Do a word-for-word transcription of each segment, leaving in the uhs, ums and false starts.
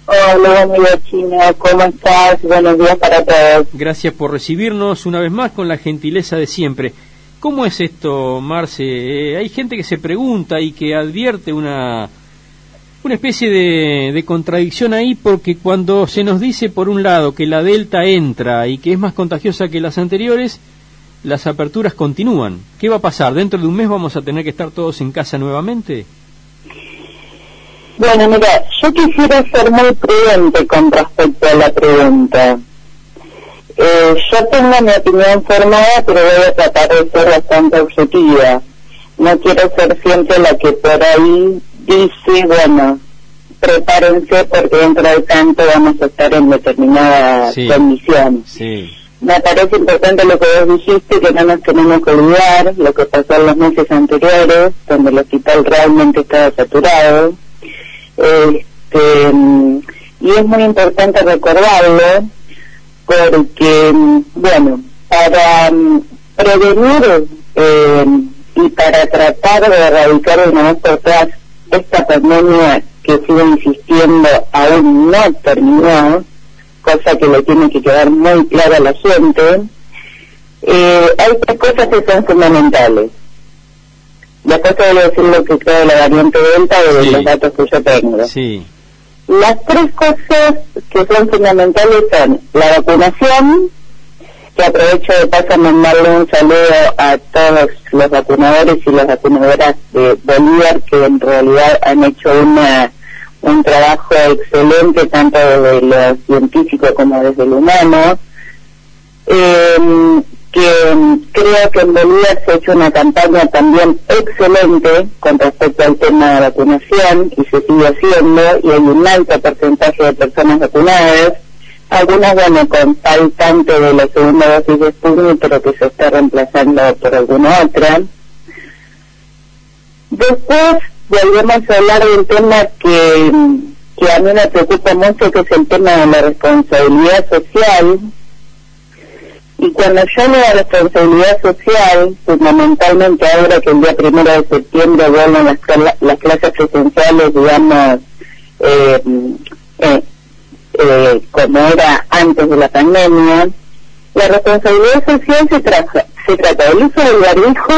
Hola, amigo Chino, ¿cómo estás? Buenos días para todos. Gracias por recibirnos una vez más con la gentileza de siempre. ¿Cómo es esto, Marce? Eh, hay gente que se pregunta y que advierte una, una especie de, de contradicción ahí, porque cuando se nos dice por un lado que la Delta entra y que es más contagiosa que las anteriores, las aperturas continúan. ¿Qué va a pasar? ¿Dentro de un mes vamos a tener que estar todos en casa nuevamente? Bueno, mira, yo quisiera ser muy prudente con respecto a la pregunta. Eh, yo tengo mi opinión formada, pero voy a tratar de ser bastante objetiva. No quiero ser siempre la que por ahí dice, bueno, prepárense porque dentro de tanto vamos a estar en determinada sí, condición. Sí. Me parece importante lo que vos dijiste, que no nos tenemos que olvidar lo que pasó en los meses anteriores, donde el hospital realmente estaba saturado. Este, y es muy importante recordarlo porque, bueno, para prevenir eh, y para tratar de erradicar de una vez por todas esta pandemia que sigue insistiendo aún no terminó, cosa que le tiene que quedar muy clara a la gente, eh, hay tres cosas que son fundamentales. La cosa debe decir lo que creo de la variante Delta de sí, los datos que yo tengo. Sí. Las tres cosas que son fundamentales son la vacunación, que aprovecho de paso a mandarle un saludo a todos los vacunadores y las vacunadoras de Bolívar, que en realidad han hecho una un trabajo excelente tanto desde lo científico como desde lo humano. Eh, que creo que en Bolívar se ha hecho una campaña también excelente con respecto al tema de vacunación y se sigue haciendo, y hay un alto porcentaje de personas vacunadas, algunas bueno con faltante de la segunda dosis de Sputnik, pero que se está reemplazando por alguna otra. Después volvemos a hablar del tema que, que a mí me preocupa mucho, que es el tema de la responsabilidad social. Y cuando yo hablo de responsabilidad social, fundamentalmente ahora que el día primero de septiembre vuelven las, las clases presenciales, digamos, eh, eh, eh, como era antes de la pandemia, la responsabilidad social se, traja, se trata del uso del barbijo,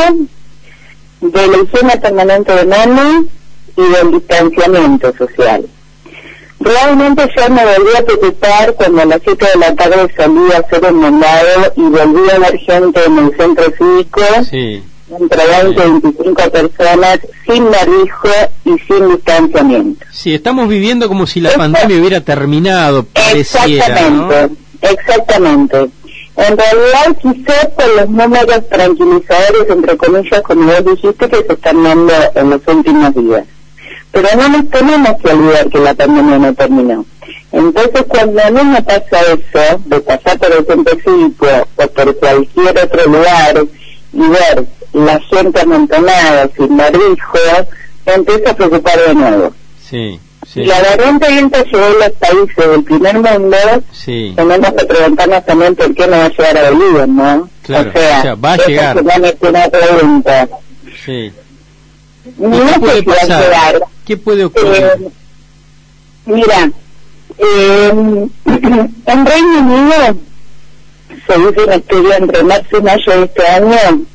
de la higiene permanente de manos y del distanciamiento social. Realmente yo me volví a preocupar cuando a las siete de la tarde salí a hacer un mandado y volví a ver gente en el centro cívico, sí, entre veinte y veinticinco personas, sin barbijo y sin distanciamiento. Sí, estamos viviendo como si la Esto, pandemia hubiera terminado, pareciera, exactamente, ¿no? Exactamente. En realidad, quizás por los números tranquilizadores, entre comillas, como vos dijiste, que se están dando en los últimos días. Pero no nos tenemos que olvidar que la pandemia no terminó. Entonces, cuando a mí me pasa eso, de pasar por el centro cívico o por cualquier otro lugar y ver la gente amontonada sin barbijo, me empiezo a preocupar de nuevo. Sí, sí. La variante Delta llegó a los países del primer mundo, sí, tenemos que preguntarnos también por qué no va a llegar a Bolivia, ¿no? Claro, o sea, o sea va a llegar. Es una pregunta. Sí. No ¿Qué sé puede si va a pasar? llegar. ¿Qué puede ocurrir? Eh, mira, eh, en Reino Unido se hizo un estudio entre marzo y mayo de este año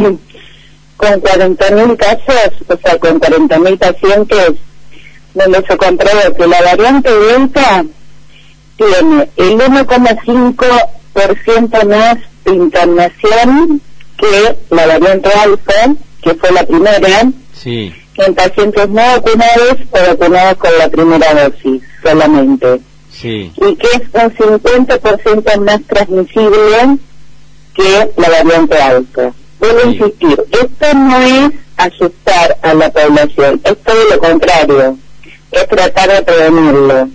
con cuarenta mil casos, o sea, con cuarenta mil pacientes, donde se comprobó que la variante Delta tiene el uno coma cinco por ciento más de internación que la variante Alfa, que fue la primera, sí, en pacientes no vacunados o vacunados con la primera dosis solamente. Sí. Y que es un cincuenta por ciento más transmisible que la variante Alfa. Vuelvo a insistir, esto no es asustar a la población, es todo lo contrario, es tratar de prevenirlo.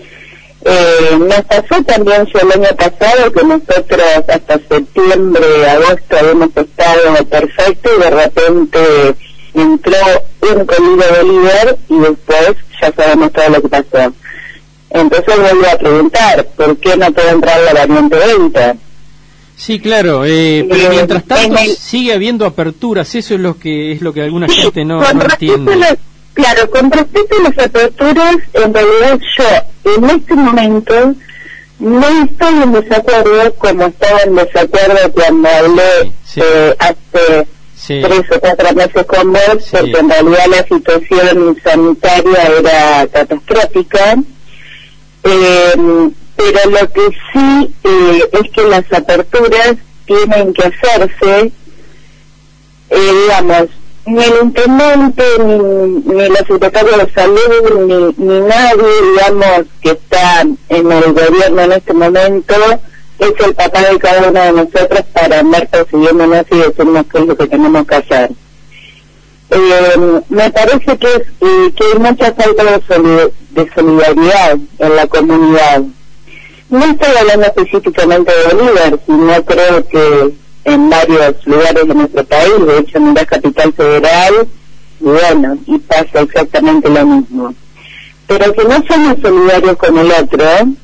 Eh, nos pasó también ya el año pasado que nosotros hasta septiembre, agosto habíamos estado perfecto y de repente entró un COVID de Bolívar y después ya sabemos todo lo que pasó. Entonces vuelvo a preguntar, ¿por qué no puede entrar la variante Delta? Sí, claro, eh, pero eh, mientras tanto el... sigue habiendo aperturas, eso es lo que es lo que alguna gente no, no entiende. Las, claro, con respecto a las aperturas, en realidad yo en este momento no estoy en desacuerdo como estaba en desacuerdo cuando hablé sí, sí. Eh, hace sí. tres o cuatro meses con vos, sí. porque en realidad la situación sanitaria era catastrófica, eh, pero lo que sí eh, es que las aperturas tienen que hacerse, eh, digamos, ni el intendente, ni, ni la secretaria de salud, ni, ni nadie, digamos, que está en el gobierno en este momento, es el papá de cada uno de nosotros para andar persiguiéndonos y decirnos qué es lo que tenemos que hacer. Eh, me parece que, es, eh, que hay mucha falta de, solid de solidaridad en la comunidad. No estoy hablando específicamente de Bolívar, sino creo que en varios lugares de nuestro país, de hecho en la capital federal, y bueno, y pasa exactamente lo mismo. Pero que no somos solidarios con el otro,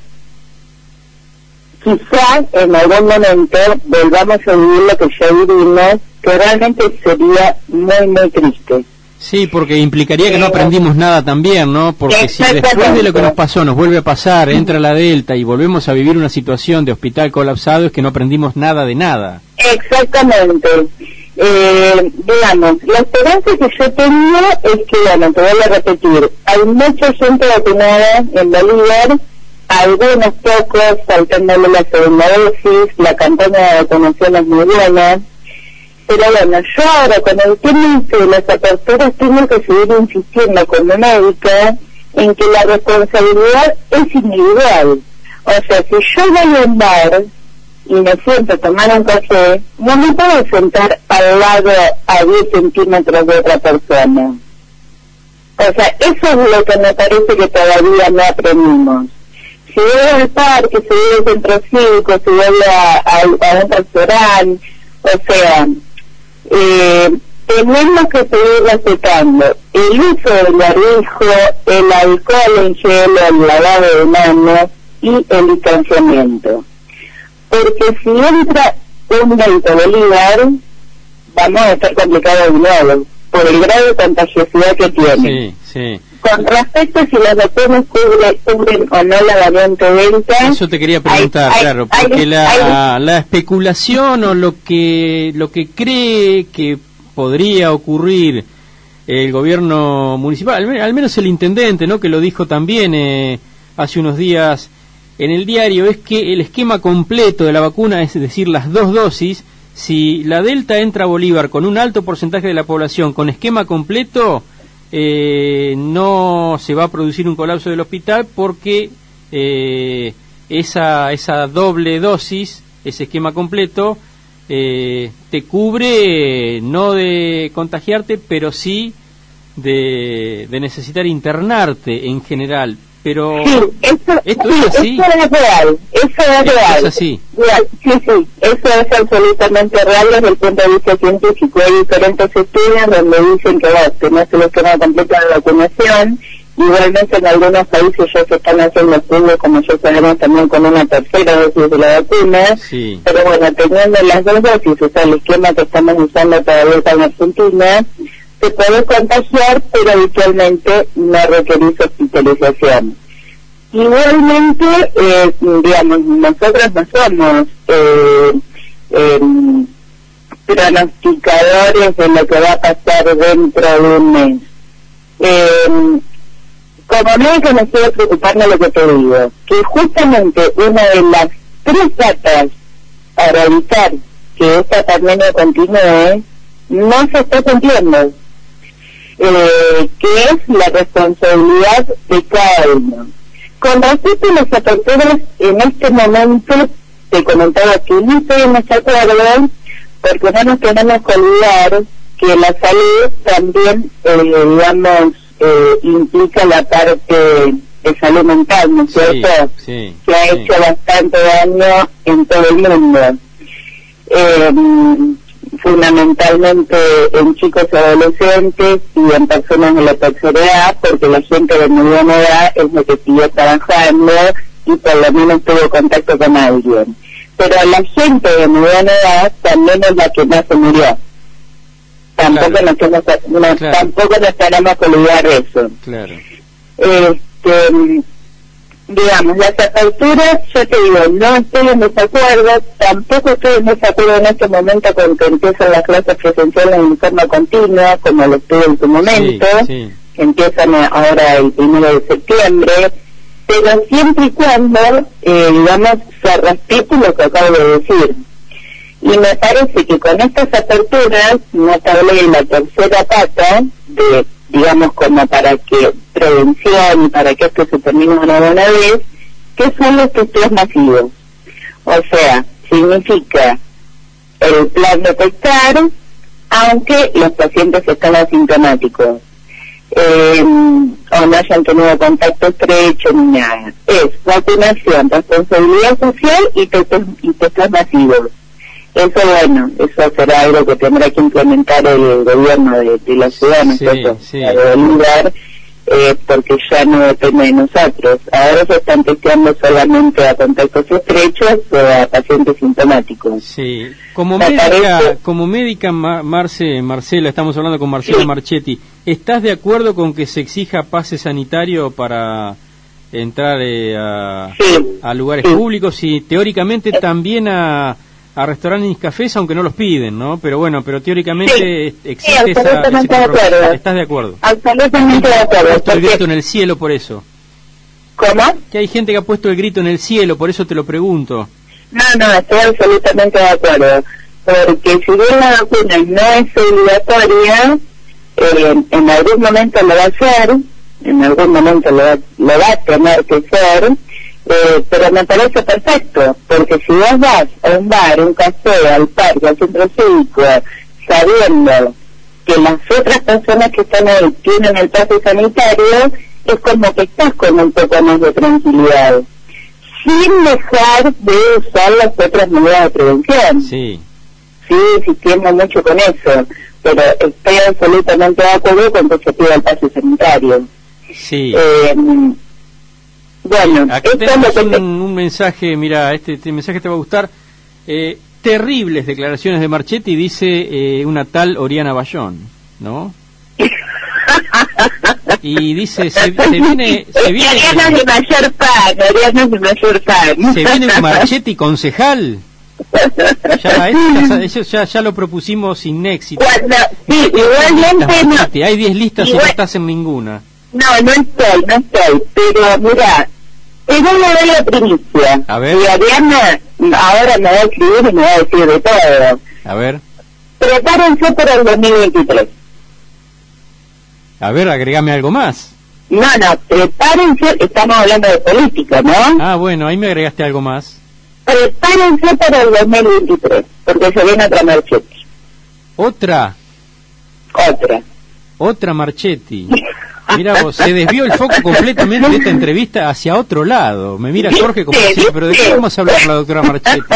quizás en algún momento volvamos a vivir lo que ya vivimos, que realmente sería muy, muy triste. Sí, porque implicaría que no aprendimos nada también, ¿no? Porque si después de lo que nos pasó nos vuelve a pasar, entra la Delta y volvemos a vivir una situación de hospital colapsado, es que no aprendimos nada de nada. Exactamente. Eh, digamos, la esperanza que yo tengo es que, bueno, te voy a repetir, hay mucha gente vacunada en Bolívar, algunos pocos faltándole la segunda dosis, la campaña de vacunación es muy buena. Pero bueno, yo ahora con el tema de las aperturas tengo que seguir insistiendo como médica en que la responsabilidad es individual. O sea, si yo voy a un bar y me siento a tomar un café, no me puedo sentar al lado a diez centímetros de otra persona. O sea, eso es lo que me parece que todavía no aprendimos. Si voy al parque, si voy al centro cívico, si voy a, a, a un restaurante, o sea... Eh, tenemos que seguir respetando el uso del barbijo, el alcohol en gel, el lavado de manos y el distanciamiento, porque si entra un Delta Bolívar vamos a estar complicados de nuevo por el grado de contagiosidad que tiene. Sí, sí. Con respecto a si las vacunas cubren, cubren o no la variante Delta, eso te quería preguntar, hay, claro, hay, porque hay, la, hay, la especulación o lo que lo que cree que podría ocurrir el gobierno municipal, al, al menos el intendente, ¿no?, que lo dijo también eh, hace unos días en el diario, es que el esquema completo de la vacuna, es decir, las dos dosis, si la Delta entra a Bolívar con un alto porcentaje de la población con esquema completo, Eh, no se va a producir un colapso del hospital porque eh, esa esa doble dosis, ese esquema completo, eh, te cubre no de contagiarte, pero sí de, de necesitar internarte en general. Pero sí, eso, esto sí, es así. Eso es real, eso es real. Es así. Sí, sí, eso es absolutamente real desde el punto de vista científico. Hay diferentes estudios donde dicen que bueno, que no se les queda completa la vacunación. Igualmente en algunos países ya se están haciendo estudios, como ya sabemos, también con una tercera dosis de la vacuna. Sí. Pero bueno, teniendo las dos dosis, o sea, el esquema que estamos usando todavía en Argentina, te podés contagiar, pero habitualmente no requerís hospitalización. Igualmente, eh, digamos, nosotros no somos eh, eh, pronosticadores de lo que va a pasar dentro de un mes. Eh, como médico me sigue preocupando lo que te digo, que justamente una de las tres patas para evitar que esta pandemia continúe no se está cumpliendo. Eh, que es la responsabilidad de cada uno. Con respecto a las aperturas, en este momento te comentaba que no estoy en desacuerdo, porque no nos tenemos que olvidar que la salud también, eh, digamos, eh, implica la parte de salud mental, ¿no es cierto? Sí, sí, que ha sí. hecho bastante daño en todo el mundo. Eh, fundamentalmente en chicos y adolescentes y en personas de la tercera edad, porque la gente de mediana edad es la que siguió trabajando y por lo menos tuvo contacto con alguien. Pero la gente de mediana edad también es la que más se murió. Tampoco claro. nos tenemos, no, claro. tampoco nos tenemos que olvidar eso. Claro. Este, digamos, las aperturas, yo te digo, no estoy en desacuerdo, tampoco estoy en desacuerdo en este momento con que empiezan las clases presenciales en forma continua, como lo estuve en su momento, sí, sí. que empiezan ahora el primero de septiembre, pero siempre y cuando, eh, digamos, se respete lo que acabo de decir. Y me parece que con estas aperturas no hablé en la tercera pata, de, digamos, como para que prevención y para que esto se termine una buena vez, que son los testeos masivos. O sea, significa el plan de testar, aunque los pacientes están asintomáticos, eh, o no hayan tenido contacto estrecho ni nada. Es vacunación, responsabilidad social y testes, y testes masivos. Eso, bueno, eso será algo que tendrá que implementar el gobierno de, de la ciudad, ¿no es cierto? Sí, sí. De lugar, eh, porque ya no depende de nosotros. Ahora se están testeando solamente a contactos estrechos o a pacientes sintomáticos. Sí. Como médica, parece... como médica Marce, Marcela, estamos hablando con Marcela sí. Marchetti, ¿estás de acuerdo con que se exija pase sanitario para entrar eh, a, sí. a lugares sí. públicos y teóricamente eh. también a... a restaurantes y cafés, aunque no los piden, ¿no? Pero bueno, pero teóricamente sí, existe sí, esa... Absolutamente de acuerdo. ¿Estás de acuerdo? Absolutamente de acuerdo. Ha puesto el grito en el cielo por eso. ¿Cómo? Que hay gente que ha puesto el grito en el cielo, por eso te lo pregunto. No, no, estoy absolutamente de acuerdo. Porque si bien la vacuna no es obligatoria, eh, en algún momento lo va a ser, en algún momento lo va, lo va a tener que ser, Eh, pero me parece perfecto, porque si vos vas a un bar, un café, al parque, al centro cívico, sabiendo que las otras personas que están ahí tienen el pase sanitario, es como que estás con un poco más de tranquilidad, sin dejar de usar las otras medidas de prevención. Sí. Sí, insistiendo mucho con eso, pero estoy absolutamente de acuerdo con que se pida el pase sanitario. Sí. Eh, Bueno, acá tenemos un, un mensaje, mira, este, este mensaje te va a gustar. Eh, terribles declaraciones de Marchetti, dice eh, una tal Oriana Bayón, ¿no? Y dice, se, se viene... Se viene Oriana es mi mayor fan, Oriana es mi mayor fan. Se viene un Marchetti concejal. Ya, eso, eso ya, ya lo propusimos sin éxito. Cuando, sí, igualmente no. Hay diez listas igual, y no estás en ninguna. No, no estoy, no estoy, pero mira... Te voy a dar la primicia. A ver. Y Ariana ahora me va a escribir y me va a decir de todo. A ver. Prepárense para el dos mil veintitrés. A ver, agregame algo más. No, no, prepárense, estamos hablando de política, ¿no? Ah, bueno, ahí me agregaste algo más. Prepárense para el dos mil veintitrés, porque se viene otra Marchetti. ¿Otra? Otra. Otra Marchetti. Mira vos, se desvió el foco completamente de esta entrevista hacia otro lado. Me mira Jorge como diciendo, pero ¿de qué vamos a hablar con la doctora Marchetti?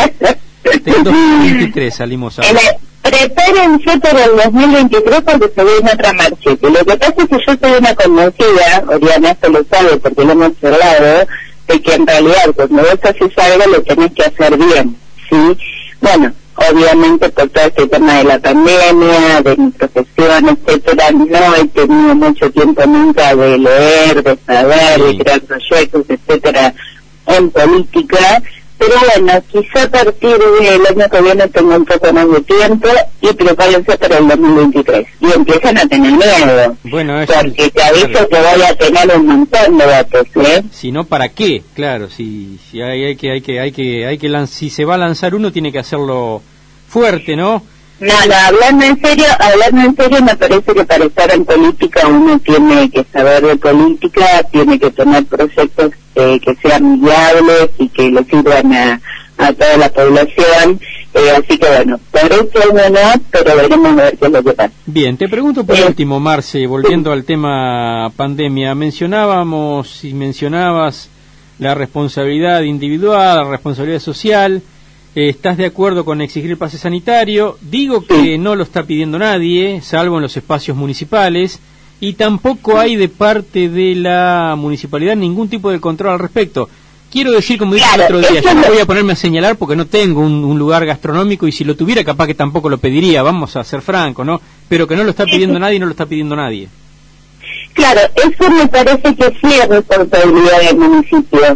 Del dos mil veintitrés salimos a hablar. Prepárense para el dos mil veintitrés porque se viene otra Marchetti. Lo que pasa es que yo soy una convencida, Oriana esto lo sabe porque lo hemos hablado, de que en realidad cuando vos haces algo lo tenés que hacer bien, ¿sí? Bueno, obviamente por todo este tema de la pandemia, de mi profesión, etcétera, no he tenido mucho tiempo nunca de leer, de saber, sí. de crear proyectos, etcétera, en política, pero bueno, quizá a partir del año que viene tengo un poco más de tiempo y prepárense para el dos mil veintitrés y empiezan a tener miedo, bueno, eso porque es, te aviso claro. que voy a tener un montón de datos, ¿eh? Si no, ¿para qué? Claro, si, si hay, hay que, hay que, hay que, hay que lanzar, si se va a lanzar uno tiene que hacerlo fuerte, ¿no? No, no, hablando en serio, hablando en serio me parece que para estar en política uno tiene que saber de política, tiene que tener proyectos eh, que sean viables y que le sirvan a, a toda la población, eh, así que bueno, por eso no, pero veremos a ver qué es lo que pasa. Bien, te pregunto por eh, último, Marce, volviendo al tema pandemia, mencionábamos y mencionabas la responsabilidad individual, la responsabilidad social. ¿Estás de acuerdo con exigir el pase sanitario? Digo que no lo está pidiendo nadie, salvo en los espacios municipales, y tampoco hay de parte de la municipalidad ningún tipo de control al respecto. Quiero decir, como dije el otro día, yo no voy a ponerme a señalar porque no tengo un, un lugar gastronómico y si lo tuviera capaz que tampoco lo pediría, vamos a ser francos, ¿no? Pero que no lo está pidiendo nadie, no lo está pidiendo nadie. Claro, eso me parece que sí es responsabilidad del municipio.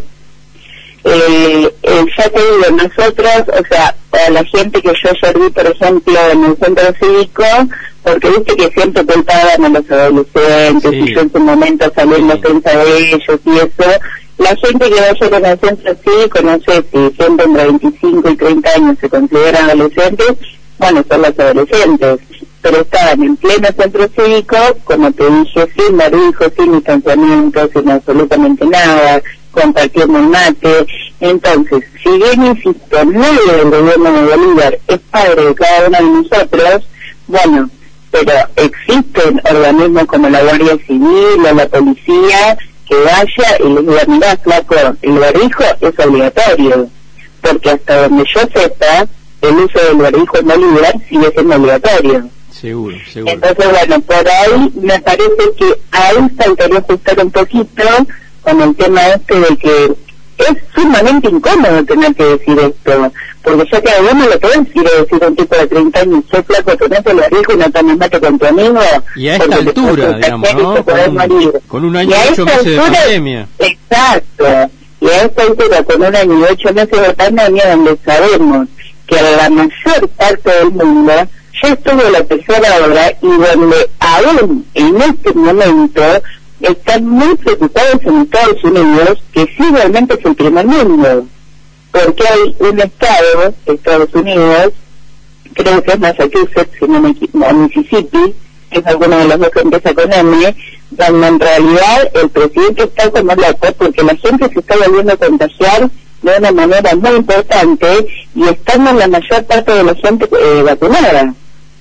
Eh, eh, ya te digo, nosotros, o sea, a la gente que yo serví, por ejemplo, en el centro cívico, porque viste que siempre culpaban a los adolescentes, sí. Y yo en su momento salí en defensa de ellos y eso, la gente que vaya en el centro cívico, no sé si gente entre veinticinco y treinta años se consideran adolescentes, bueno, son los adolescentes, pero estaban en pleno centro cívico, como te dije, sin barbijo, sin distanciamiento, sin absolutamente nada, compartiendo el mate. Entonces, si bien, insisto, nadie del gobierno de Bolívar es padre de cada uno de nosotros, bueno, pero existen organismos como la Guardia Civil o la Policía que vaya y les diga, mirá, flaco, el barbijo es obligatorio, porque hasta donde yo sepa, el uso del barbijo en Bolívar sigue siendo obligatorio. Seguro, seguro. Entonces, bueno, por ahí me parece que ahí faltaría ajustar un poquito con el tema este de que es sumamente incómodo tener que decir esto, porque ya que a uno le pueden decir, decir a un tipo de treinta años, yo flaco, tenés el barbijo y no tomes mate con tu amigo. Y a esta altura, digamos, ¿no? Con un, con un año y ocho meses de pandemia. Exacto. Y a esta altura, con un año y ocho meses de pandemia, donde sabemos que la mayor parte del mundo ya estuvo en la tercera hora y donde aún en este momento están muy preocupados en Estados Unidos, que sí realmente es el primer mundo, porque hay un estado, Estados Unidos, creo que es Massachusetts, si no me equivoco, Mississippi, que es alguno de los dos que empieza con M, donde en realidad el presidente está como loco porque la gente se está volviendo a contagiar de una manera muy importante y estando la mayor parte de la gente eh, vacunada.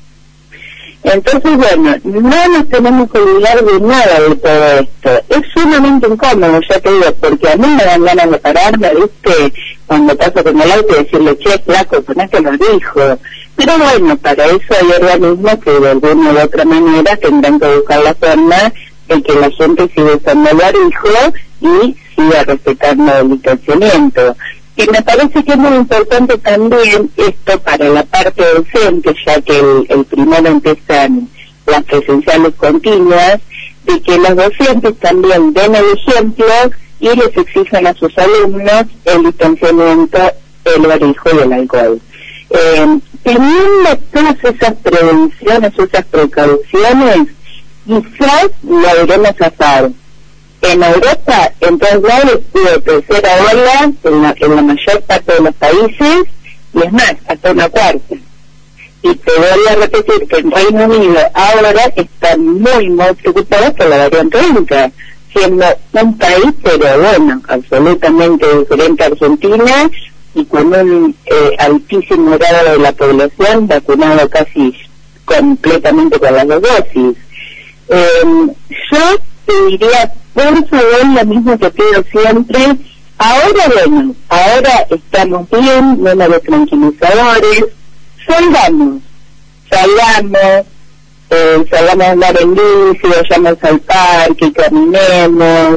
Entonces, bueno, no nos tenemos que olvidar de nada de todo esto. Es sumamente incómodo, ya te digo, porque a mí me dan ganas de pararme, ¿viste? Cuando paso con el auto y decirle, che, flaco, ponete el barbijo. Pero bueno, para eso hay organismos que de alguna u otra manera tendrán que buscar la forma de que la gente siga usando el barbijo y siga respetando el distanciamiento. Y me parece que es muy importante también esto para la parte docente, ya que el, el primero empiezan las presenciales continuas, de que los docentes también den el ejemplo y les exijan a sus alumnos el distanciamiento, el barbijo y el alcohol. Eh, teniendo todas esas prevenciones, esas precauciones, quizás lo iremos a hacer. En Europa, en todos lados, hubo tercera ola en la, en la mayor parte de los países, y es más, hasta una cuarta. Y te voy a repetir que en Reino Unido ahora están muy, muy preocupados por la variante Delta, siendo un país, pero bueno, absolutamente diferente a Argentina, y con un eh, altísimo grado de la población vacunado casi completamente con las dos dosis. Eh, yo te diría, por favor, lo mismo que pido siempre, ahora bueno, ahora estamos bien, número de tranquilizadores, salgamos, salgamos, eh, salgamos a andar en bici, vayamos al parque, caminemos,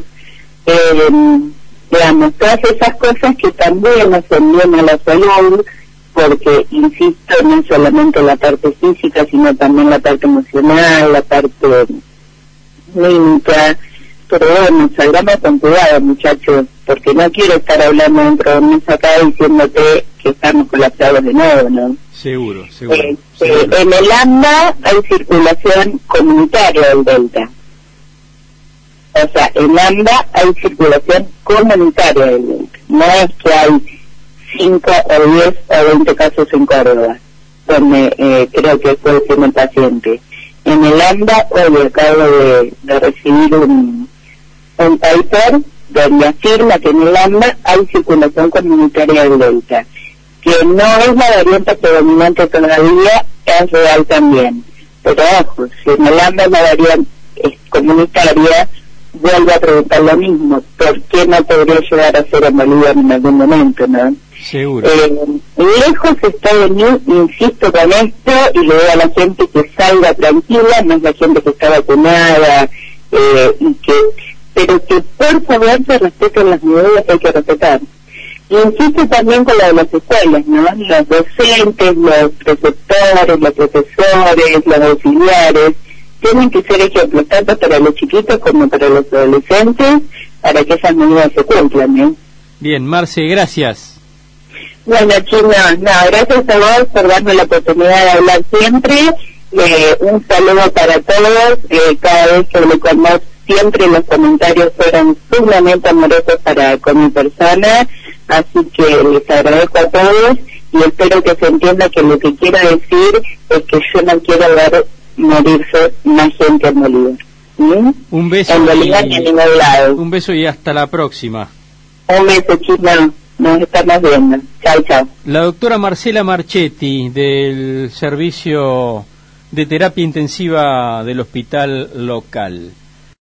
eh, digamos, todas esas cosas que también nos envían a la salud, porque, insisto, no solamente la parte física, sino también la parte emocional, la parte clínica. Pero bueno, salgamos con cuidado, muchachos, porque no quiero estar hablando dentro de un mes acá diciéndote que estamos colapsados de nuevo, ¿no? Seguro, seguro. Eh, seguro. Eh, en el AMBA hay circulación comunitaria del Delta. O sea, en AMBA hay circulación comunitaria del Delta. No es que hay cinco o diez o veinte casos en Córdoba, donde eh, creo que puede ser un paciente. En el AMBA, hoy acabo de, de recibir un, un paper donde afirma que en el AMBA hay circulación comunitaria del Delta, que no es la variante predominante todavía, es real también. Pero ojo, si en el AMBA la variante es comunitaria, vuelvo a preguntar lo mismo, ¿por qué no podría llegar a ser en Bolivia en algún momento, no? Seguro. Eh, lejos está de mí, insisto con esto, y le digo a la gente que salga tranquila, no es la gente que está vacunada, eh, y que, pero que por favor se respeten las medidas que hay que respetar. Y insisto también con lo de las escuelas, ¿no? Los docentes, los preceptores, los profesores, los auxiliares, tienen que ser ejemplos tanto para los chiquitos como para los adolescentes, para que esas medidas se cumplan, ¿eh? Bien, Marce, gracias. Bueno, chicos, no, gracias a vos por darme la oportunidad de hablar siempre. Eh, un saludo para todos. Eh, cada vez que hablé con vos, siempre los comentarios fueron sumamente amorosos para con mi persona, así que les agradezco a todos y espero que se entienda que lo que quiero decir es que yo no quiero ver morirse más gente en Bolívar. ¿Mm? Un beso. En Bolívar ni en ningún lado. Un beso y hasta la próxima. Un beso, chicos. Nos estamos viendo. Chao, chao. La doctora Marcela Marchetti, del Servicio de Terapia Intensiva del Hospital Local.